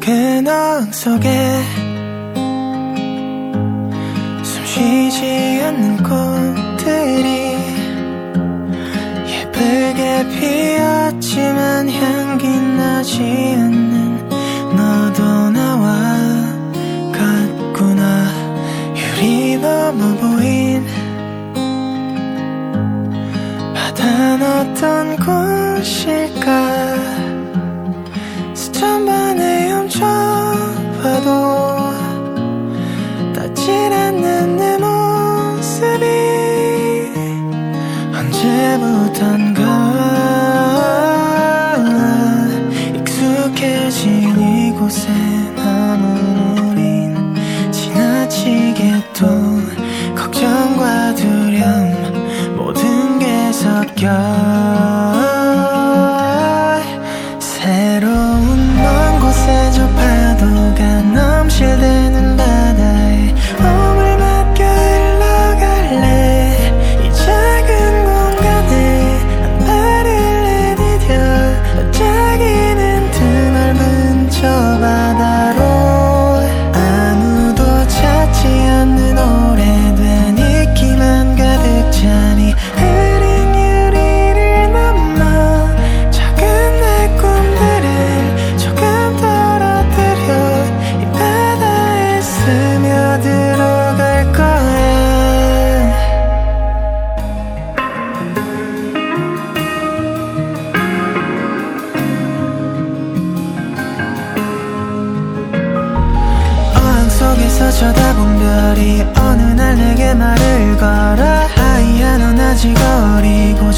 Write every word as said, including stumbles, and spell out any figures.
작은 어항 속에 숨쉬지 않는 꽃들이 예쁘게 피었지만 향기 나지 않는 너도 나와 같구나. 유리 넘어 보인 바다는 어떤 곳일까. 수천 번에 훔쳐봐도 닿질 않는 내 모습이 언제부턴가 익숙해진 이곳에 남은 우린 지나치게 또 걱정과 두려움 모든 게 섞여 새로운 먼 곳에 저 파도가 넘실대는 바다에 몸을 맡겨 흘러갈래. 이 작은 공간에 한 발을 내디뎌 반짝이는 두 넓은 저 바다로 아무도 찾지 않는 오래된 이끼만 가득 차니 흐린 유리를 넘어 작은 내 꿈들을 조금 떨어뜨려 이 바다에 스며들어갈 거야. 어항 속에서 쳐다본 별이 어느 날 내게 말을 걸어 아이야 넌 아직 어리고